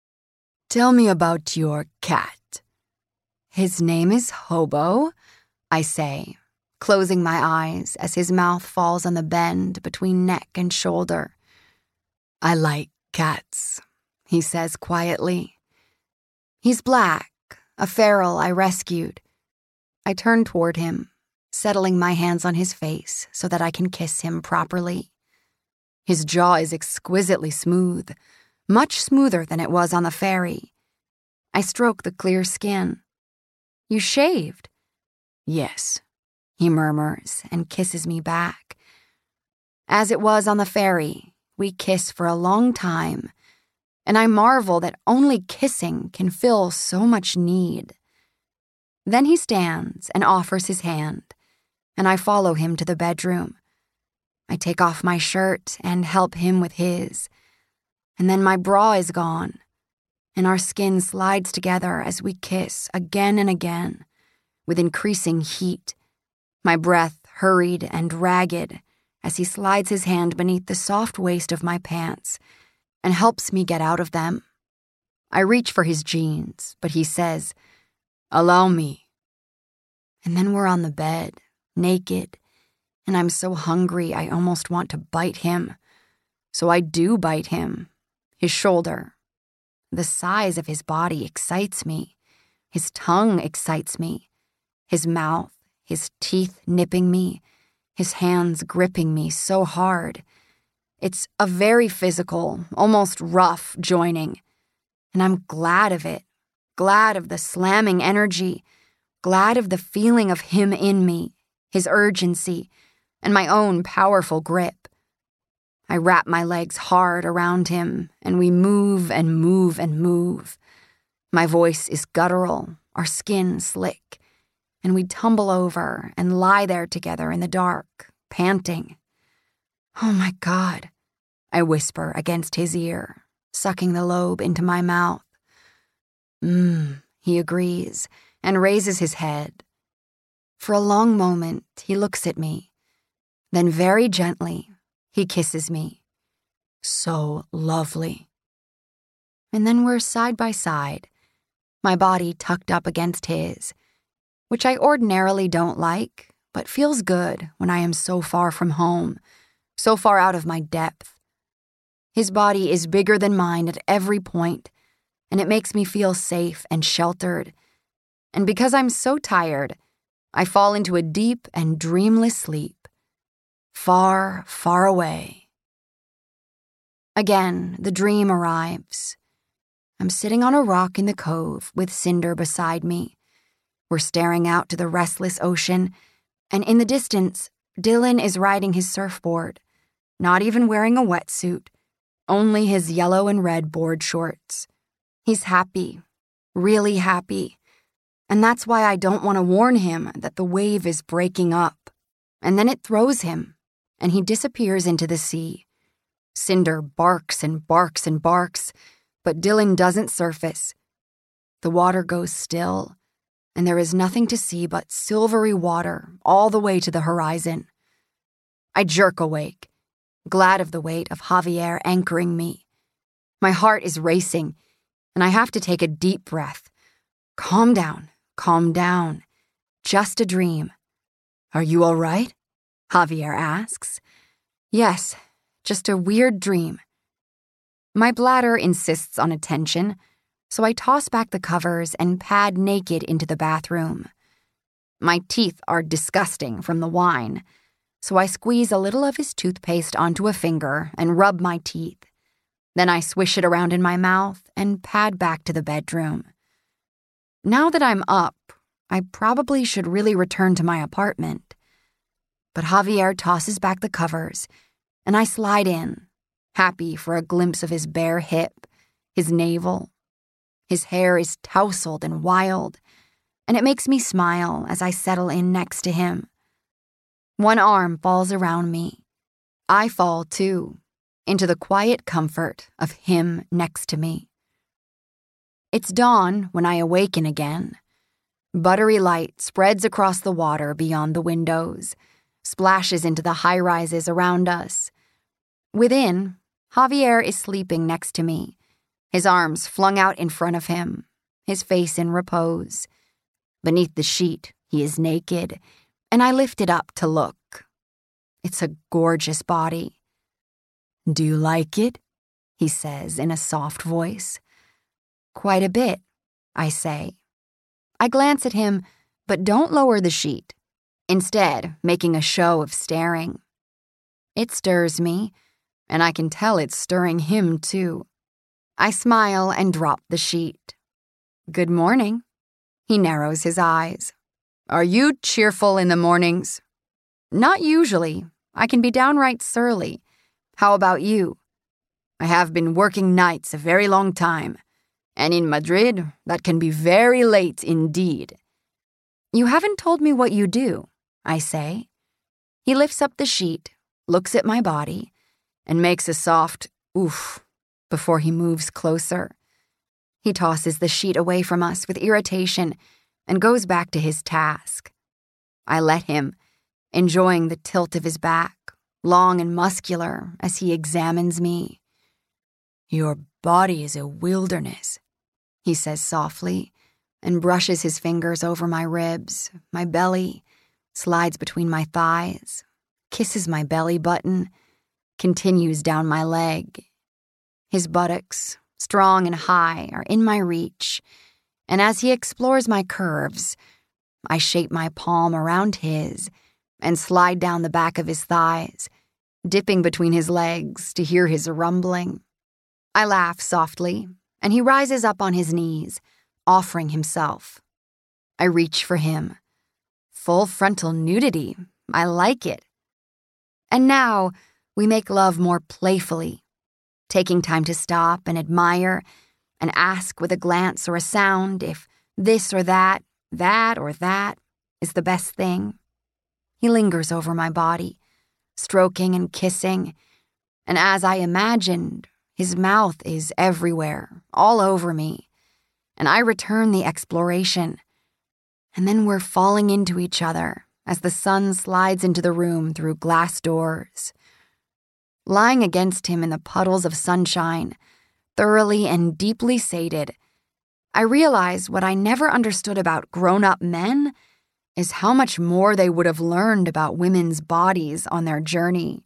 "Tell me about your cat." "His name is Hobo," I say, closing my eyes as his mouth falls on the bend between neck and shoulder. "I like cats," he says quietly. He's black, a feral I rescued. I turn toward him, settling my hands on his face so that I can kiss him properly. His jaw is exquisitely smooth, much smoother than it was on the ferry. I stroke the clear skin. "You shaved?" "Yes," he murmurs and kisses me back. As it was on the ferry, we kiss for a long time, and I marvel that only kissing can fill so much need. Then he stands and offers his hand, and I follow him to the bedroom. I take off my shirt and help him with his, and then my bra is gone, and our skin slides together as we kiss again and again, with increasing heat, my breath hurried and ragged as he slides his hand beneath the soft waist of my pants and helps me get out of them. I reach for his jeans, but he says, "Allow me." And then we're on the bed, naked, and I'm so hungry I almost want to bite him. So I do bite him, his shoulder. The size of his body excites me. His tongue excites me. His mouth, his teeth nipping me, his hands gripping me so hard. It's a very physical, almost rough joining. And I'm glad of it, glad of the slamming energy, glad of the feeling of him in me, his urgency, and my own powerful grip. I wrap my legs hard around him, and we move and move and move. My voice is guttural, our skin slick, and we tumble over and lie there together in the dark, panting. "Oh my God," I whisper against his ear, sucking the lobe into my mouth. He agrees and raises his head. For a long moment, he looks at me. Then very gently, he kisses me. So lovely. And then we're side by side, my body tucked up against his, which I ordinarily don't like, but feels good when I am so far from home, so far out of my depth. His body is bigger than mine at every point, and it makes me feel safe and sheltered. And because I'm so tired, I fall into a deep and dreamless sleep. Far, far away. Again, the dream arrives. I'm sitting on a rock in the cove with Cinder beside me. We're staring out to the restless ocean, and in the distance, Dylan is riding his surfboard, not even wearing a wetsuit, only his yellow and red board shorts. He's happy, really happy, and that's why I don't want to warn him that the wave is breaking up. And then it throws him, and he disappears into the sea. Cinder barks and barks and barks, but Dylan doesn't surface. The water goes still, and there is nothing to see but silvery water all the way to the horizon. I jerk awake, glad of the weight of Javier anchoring me. My heart is racing, and I have to take a deep breath. Calm down, just a dream. "Are you all right?" Javier asks. "Yes, just a weird dream." My bladder insists on attention, so I toss back the covers and pad naked into the bathroom. My teeth are disgusting from the wine, so I squeeze a little of his toothpaste onto a finger and rub my teeth. Then I swish it around in my mouth and pad back to the bedroom. Now that I'm up, I probably should really return to my apartment. But Javier tosses back the covers, and I slide in, happy for a glimpse of his bare hip, his navel. His hair is tousled and wild, and it makes me smile as I settle in next to him. One arm falls around me. I fall, too, into the quiet comfort of him next to me. It's dawn when I awaken again. Buttery light spreads across the water beyond the windows, splashes into the high-rises around us. Within, Javier is sleeping next to me, his arms flung out in front of him, his face in repose. Beneath the sheet, he is naked, and I lift it up to look. It's a gorgeous body. "Do you like it?" he says in a soft voice. "Quite a bit," I say. I glance at him, but don't lower the sheet, instead making a show of staring. It stirs me, and I can tell it's stirring him too. I smile and drop the sheet. "Good morning." He narrows his eyes. "Are you cheerful in the mornings?" "Not usually. I can be downright surly. How about you?" "I have been working nights a very long time, and in Madrid, that can be very late indeed." "You haven't told me what you do," I say. He lifts up the sheet, looks at my body, and makes a soft oof before he moves closer. He tosses the sheet away from us with irritation and goes back to his task. I let him, enjoying the tilt of his back, long and muscular, as he examines me. "Your body is a wilderness," he says softly, and brushes his fingers over my ribs, my belly, slides between my thighs, kisses my belly button, continues down my leg. His buttocks, strong and high, are in my reach, and as he explores my curves, I shape my palm around his and slide down the back of his thighs, dipping between his legs to hear his rumbling. I laugh softly, and he rises up on his knees, offering himself. I reach for him. Full frontal nudity. I like it. And now we make love more playfully, taking time to stop and admire and ask with a glance or a sound if this or that or that is the best thing. He lingers over my body, stroking and kissing, and as I imagined, his mouth is everywhere, all over me, and I return the exploration. And then we're falling into each other as the sun slides into the room through glass doors. Lying against him in the puddles of sunshine, thoroughly and deeply sated, I realize what I never understood about grown-up men is how much more they would have learned about women's bodies on their journey.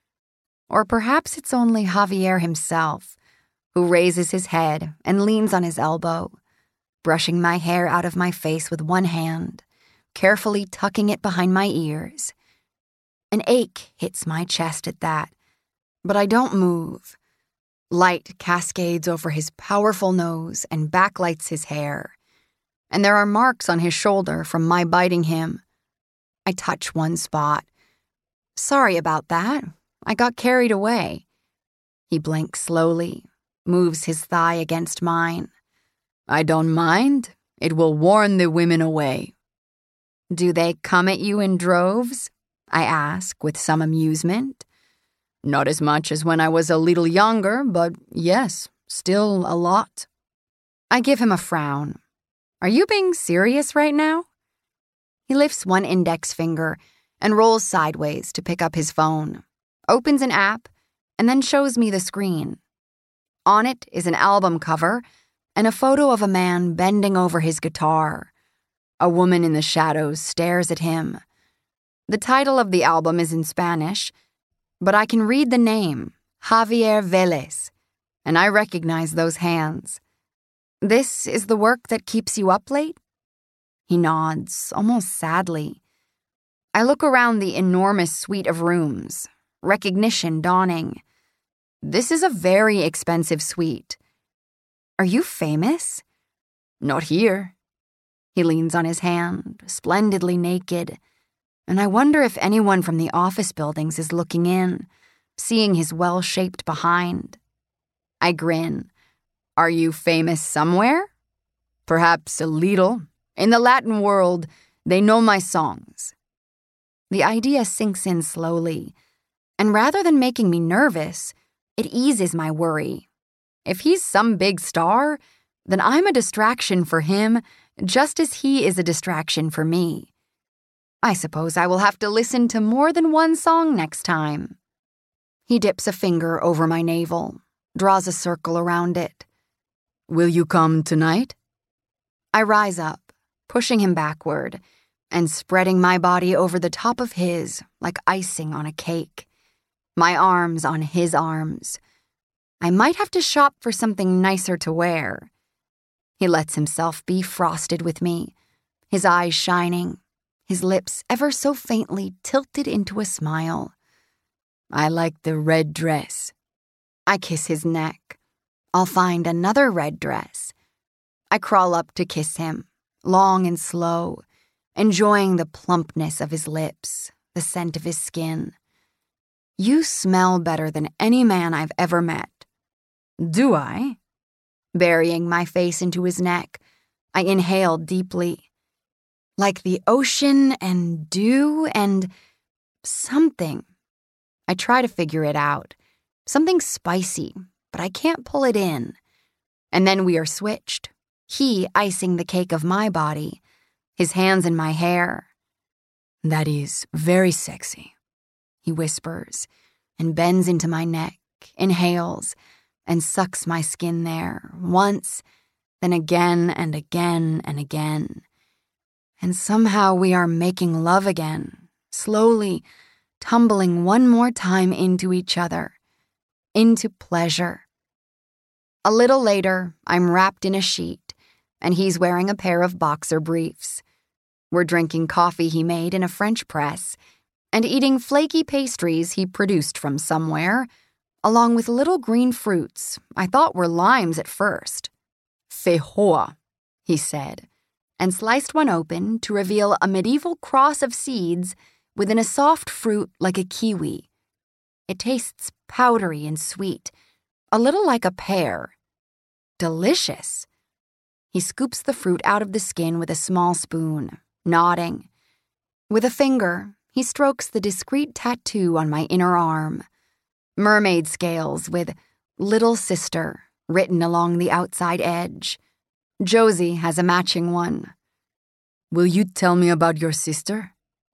Or perhaps it's only Javier himself, who raises his head and leans on his elbow, brushing my hair out of my face with one hand, carefully tucking it behind my ears. An ache hits my chest at that, but I don't move. Light cascades over his powerful nose and backlights his hair, and there are marks on his shoulder from my biting him. I touch one spot. "Sorry about that. I got carried away." He blinks slowly, moves his thigh against mine. "I don't mind. It will warn the women away." "Do they come at you in droves?" I ask with some amusement. "Not as much as when I was a little younger, but yes, still a lot." I give him a frown. "Are you being serious right now?" He lifts one index finger and rolls sideways to pick up his phone, opens an app, and then shows me the screen. On it is an album cover and a photo of a man bending over his guitar. A woman in the shadows stares at him. The title of the album is in Spanish, but I can read the name, Javier Vélez, and I recognize those hands. "This is the work that keeps you up late?" He nods, almost sadly. I look around the enormous suite of rooms, recognition dawning. This is a very expensive suite. "Are you famous?" "Not here." He leans on his hand, splendidly naked. And I wonder if anyone from the office buildings is looking in, seeing his well-shaped behind. I grin. Are you famous somewhere? Perhaps a little. In the Latin world, they know my songs. The idea sinks in slowly, and rather than making me nervous, it eases my worry. If he's some big star, then I'm a distraction for him, just as he is a distraction for me. I suppose I will have to listen to more than one song next time. He dips a finger over my navel, draws a circle around it. Will you come tonight? I rise up, pushing him backward, and spreading my body over the top of his like icing on a cake. My arms on his arms. I might have to shop for something nicer to wear. He lets himself be frosted with me, his eyes shining, his lips ever so faintly tilted into a smile. I like the red dress. I kiss his neck. I'll find another red dress. I crawl up to kiss him, long and slow, enjoying the plumpness of his lips, the scent of his skin. You smell better than any man I've ever met. Do I? Burying my face into his neck, I inhaled deeply. Like the ocean and dew and something. I try to figure it out. Something spicy, but I can't pull it in. And then we are switched. He icing the cake of my body, his hands in my hair. That is very sexy, he whispers, and bends into my neck, inhales, and sucks my skin there, once, then again and again and again. And somehow we are making love again, slowly tumbling one more time into each other, into pleasure. A little later, I'm wrapped in a sheet, and he's wearing a pair of boxer briefs. We're drinking coffee he made in a French press, and eating flaky pastries he produced from somewhere, along with little green fruits I thought were limes at first. Feijoa, he said, and sliced one open to reveal a medieval cross of seeds within a soft fruit like a kiwi. It tastes powdery and sweet, a little like a pear. Delicious. He scoops the fruit out of the skin with a small spoon, nodding. With a finger, he strokes the discreet tattoo on my inner arm. Mermaid scales with Little Sister written along the outside edge. Josie has a matching one. Will you tell me about your sister?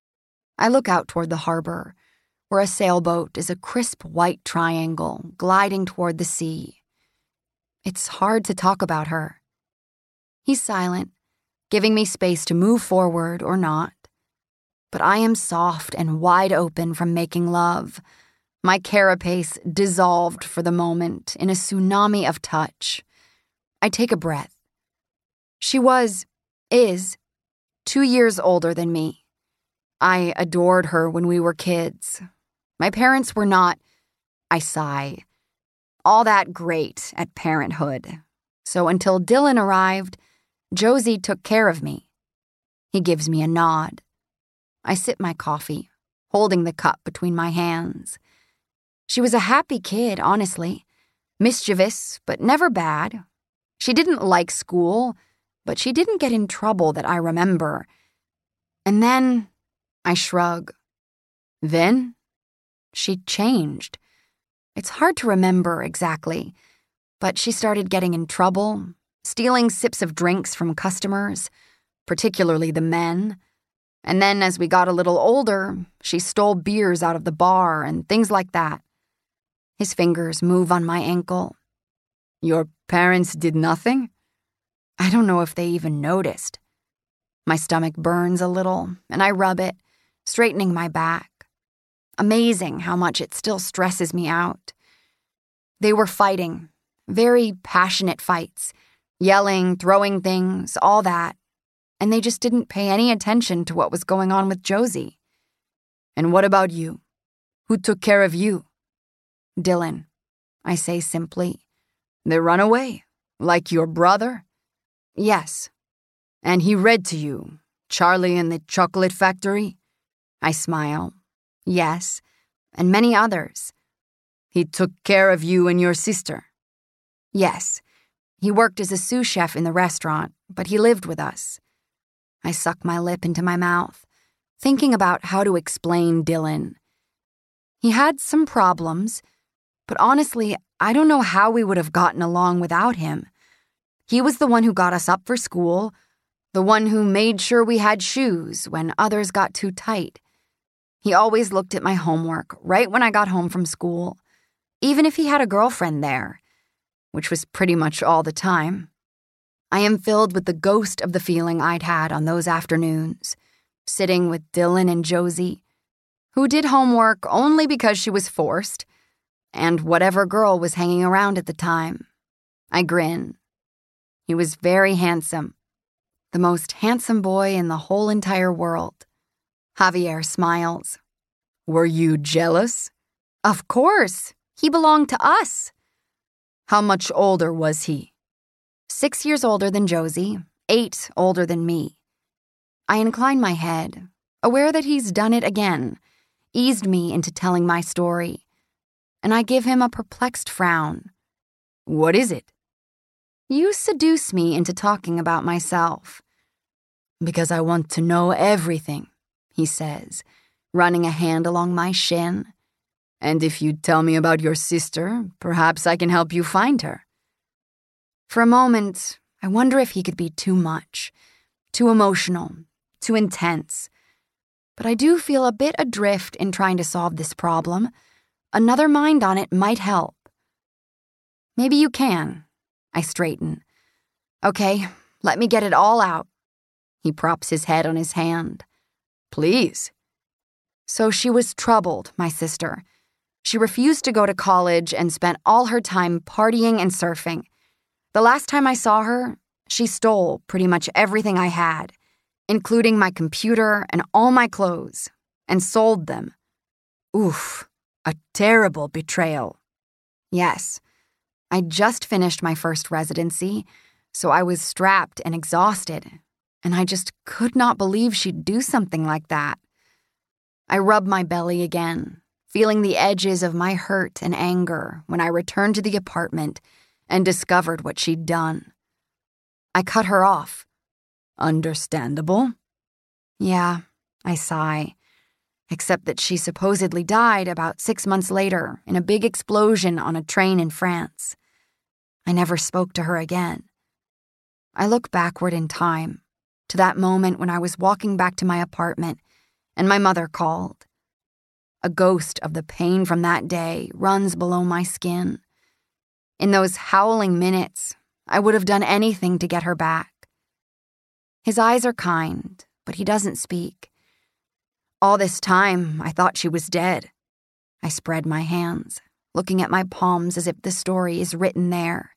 I look out toward the harbor, where a sailboat is a crisp white triangle gliding toward the sea. It's hard to talk about her. He's silent, giving me space to move forward or not. But I am soft and wide open from making love, my carapace dissolved for the moment in a tsunami of touch. I take a breath. She is, 2 years older than me. I adored her when we were kids. My parents were not, I sigh, all that great at parenthood. So until Dylan arrived, Josie took care of me. He gives me a nod. I sip my coffee, holding the cup between my hands. She was a happy kid, honestly. Mischievous, but never bad. She didn't like school, but she didn't get in trouble that I remember. And then, I shrug. Then, she changed. It's hard to remember exactly, but she started getting in trouble, stealing sips of drinks from customers, particularly the men. And then as we got a little older, she stole beers out of the bar and things like that. His fingers move on my ankle. Your parents did nothing? I don't know if they even noticed. My stomach burns a little, and I rub it, straightening my back. Amazing how much it still stresses me out. They were fighting, very passionate fights, yelling, throwing things, all that. And they just didn't pay any attention to what was going on with Josie. And what about you? Who took care of you? Dylan, I say simply. They run away, like your brother? Yes. And he read to you, Charlie and the Chocolate Factory? I smile. Yes, and many others. He took care of you and your sister? Yes. He worked as a sous chef in the restaurant, but he lived with us. I suck my lip into my mouth, thinking about how to explain Dylan. He had some problems, but honestly, I don't know how we would have gotten along without him. He was the one who got us up for school, the one who made sure we had shoes when others got too tight. He always looked at my homework right when I got home from school, even if he had a girlfriend there, which was pretty much all the time. I am filled with the ghost of the feeling I'd had on those afternoons, sitting with Dylan and Josie, who did homework only because she was forced, and whatever girl was hanging around at the time. I grin. He was very handsome, the most handsome boy in the whole entire world. Javier smiles. Were you jealous? Of course. He belonged to us. How much older was he? 6 years older than Josie, 8 older than me. I incline my head, aware that he's done it again, eased me into telling my story, and I give him a perplexed frown. What is it? You seduce me into talking about myself. Because I want to know everything, he says, running a hand along my shin. And if you tell me about your sister, perhaps I can help you find her. For a moment, I wonder if he could be too much, too emotional, too intense. But I do feel a bit adrift in trying to solve this problem. Another mind on it might help. Maybe you can. I straighten. Okay, let me get it all out. He props his head on his hand. Please. So she was troubled, my sister. She refused to go to college and spent all her time partying and surfing. The last time I saw her, she stole pretty much everything I had, including my computer and all my clothes, and sold them. Oof, a terrible betrayal. Yes, I'd just finished my first residency, so I was strapped and exhausted, and I just could not believe she'd do something like that. I rubbed my belly again, feeling the edges of my hurt and anger when I returned to the apartment and discovered what she'd done. I cut her off. Understandable. Yeah, I sigh, except that she supposedly died about 6 months later in a big explosion on a train in France. I never spoke to her again. I look backward in time, to that moment when I was walking back to my apartment and my mother called. A ghost of the pain from that day runs below my skin. In those howling minutes, I would have done anything to get her back. His eyes are kind, but he doesn't speak. All this time, I thought she was dead. I spread my hands, looking at my palms as if the story is written there.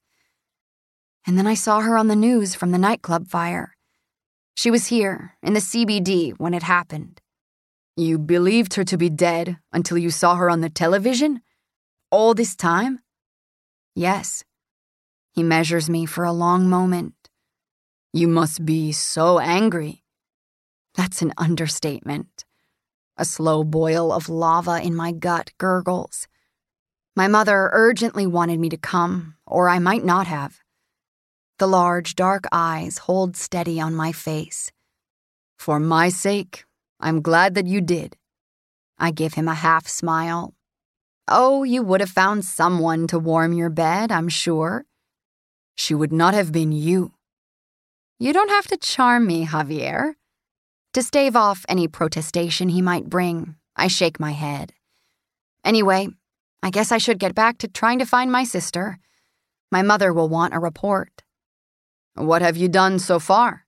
And then I saw her on the news from the nightclub fire. She was here, in the CBD, when it happened. You believed her to be dead until you saw her on the television? All this time? Yes. He measures me for a long moment. You must be so angry. That's an understatement. A slow boil of lava in my gut gurgles. My mother urgently wanted me to come, or I might not have. The large, dark eyes hold steady on my face. For my sake, I'm glad that you did. I give him a half smile. Oh, you would have found someone to warm your bed, I'm sure. She would not have been you. You don't have to charm me, Javier. To stave off any protestation he might bring, I shake my head. Anyway, I guess I should get back to trying to find my sister. My mother will want a report. What have you done so far?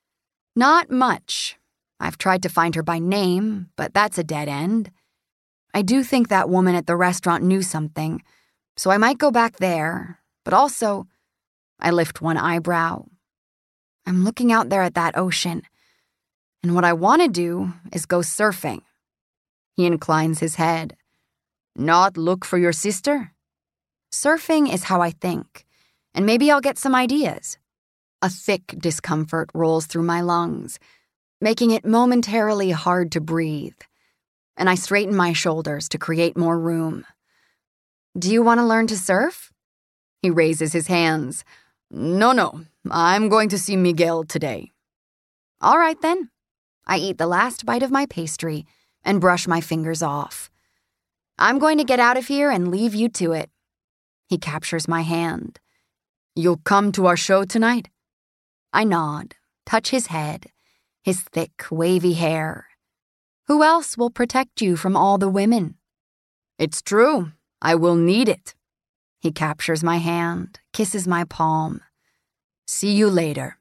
Not much. I've tried to find her by name, but that's a dead end. I do think that woman at the restaurant knew something, so I might go back there, but also, I lift one eyebrow. I'm looking out there at that ocean, and what I want to do is go surfing. He inclines his head. Not look for your sister? Surfing is how I think, and maybe I'll get some ideas. A thick discomfort rolls through my lungs, making it momentarily hard to breathe. and I straighten my shoulders to create more room. Do you want to learn to surf? He raises his hands. No, I'm going to see Miguel today. All right then. I eat the last bite of my pastry and brush my fingers off. I'm going to get out of here and leave you to it. He captures my hand. You'll come to our show tonight? I nod, touch his head, his thick, wavy hair. Who else will protect you from all the women? It's true. I will need it. He captures my hand, kisses my palm. See you later.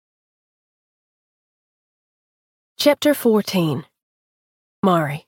Chapter 14. Mari.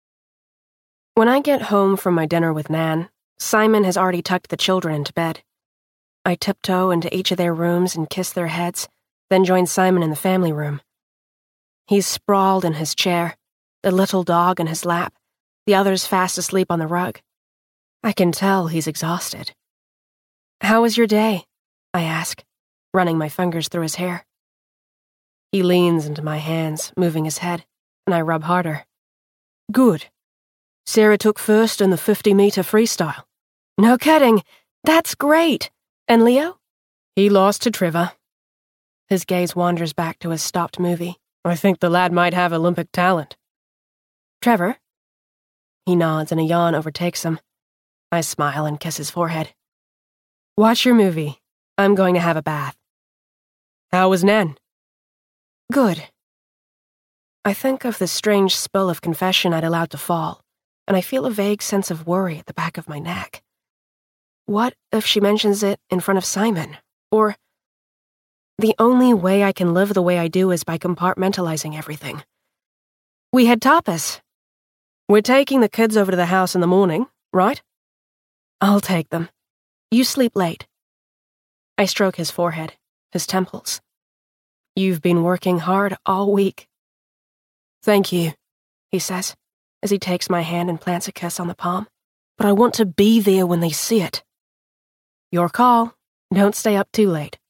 When I get home from my dinner with Nan, Simon has already tucked the children into bed. I tiptoe into each of their rooms and kiss their heads, then join Simon in the family room. He's sprawled in his chair, the little dog in his lap, the others fast asleep on the rug. I can tell he's exhausted. How was your day? I ask, running my fingers through his hair. He leans into my hands, moving his head, and I rub harder. Good. Sarah took first in the 50-meter freestyle. No kidding. That's great. And Leo? He lost to Trevor. His gaze wanders back to his stopped movie. I think the lad might have Olympic talent. Trevor? He nods and a yawn overtakes him. I smile and kiss his forehead. Watch your movie. I'm going to have a bath. How was Nan? Good. I think of the strange spill of confession I'd allowed to fall, and I feel a vague sense of worry at the back of my neck. What if she mentions it in front of Simon? Or the only way I can live the way I do is by compartmentalizing everything. We had tapas. We're taking the kids over to the house in the morning, right? I'll take them. You sleep late. I stroke his forehead, his temples. You've been working hard all week. Thank you, he says, as he takes my hand and plants a kiss on the palm. But I want to be there when they see it. Your call. Don't stay up too late.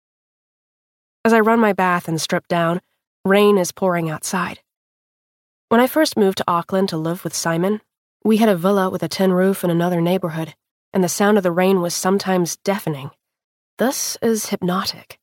As I run my bath and strip down, rain is pouring outside. When I first moved to Auckland to live with Simon, we had a villa with a tin roof in another neighborhood, and the sound of the rain was sometimes deafening. This is hypnotic.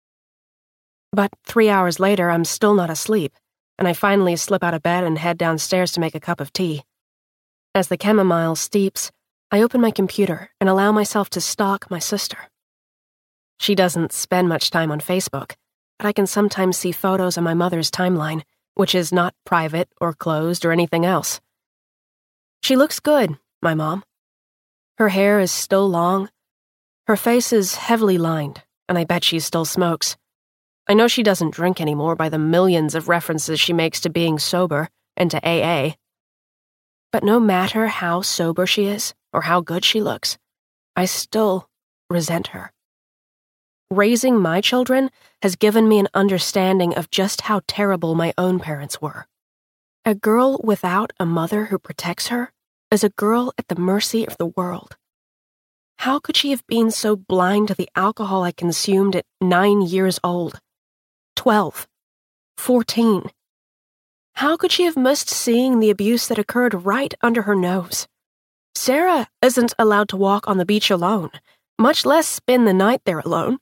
But 3 hours later, I'm still not asleep, and I finally slip out of bed and head downstairs to make a cup of tea. As the chamomile steeps, I open my computer and allow myself to stalk my sister. She doesn't spend much time on Facebook, but I can sometimes see photos on my mother's timeline, which is not private or closed or anything else. She looks good, my mom. Her hair is still long. Her face is heavily lined, and I bet she still smokes. I know she doesn't drink anymore by the millions of references she makes to being sober and to AA. But no matter how sober she is or how good she looks, I still resent her. Raising my children has given me an understanding of just how terrible my own parents were. A girl without a mother who protects her is a girl at the mercy of the world. How could she have been so blind to the alcohol I consumed at 9 years old? 12. 14. How could she have missed seeing the abuse that occurred right under her nose? Sarah isn't allowed to walk on the beach alone, much less spend the night there alone.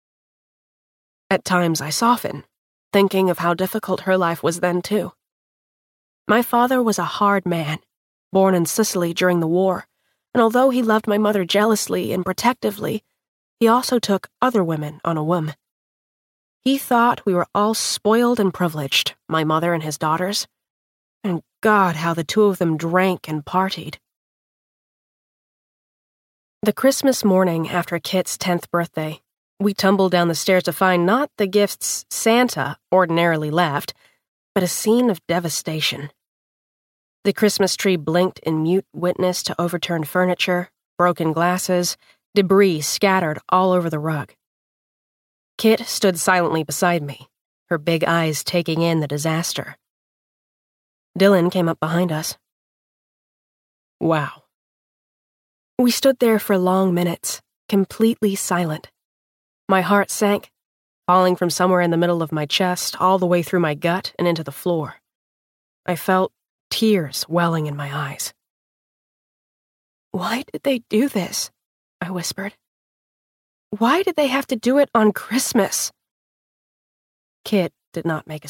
At times I soften, thinking of how difficult her life was then too. My father was a hard man, born in Sicily during the war, and although he loved my mother jealously and protectively, he also took other women on a whim. He thought we were all spoiled and privileged, my mother and his daughters, and God, how the two of them drank and partied. The Christmas morning after Kit's 10th birthday, we tumbled down the stairs to find not the gifts Santa ordinarily left, but a scene of devastation. The Christmas tree blinked in mute witness to overturned furniture, broken glasses, debris scattered all over the rug. Kit stood silently beside me, her big eyes taking in the disaster. Dylan came up behind us. Wow. We stood there for long minutes, completely silent. My heart sank, falling from somewhere in the middle of my chest all the way through my gut and into the floor. I felt tears welling in my eyes. "Why did they do this?" I whispered. "Why did they have to do it on Christmas?" Kit did not make a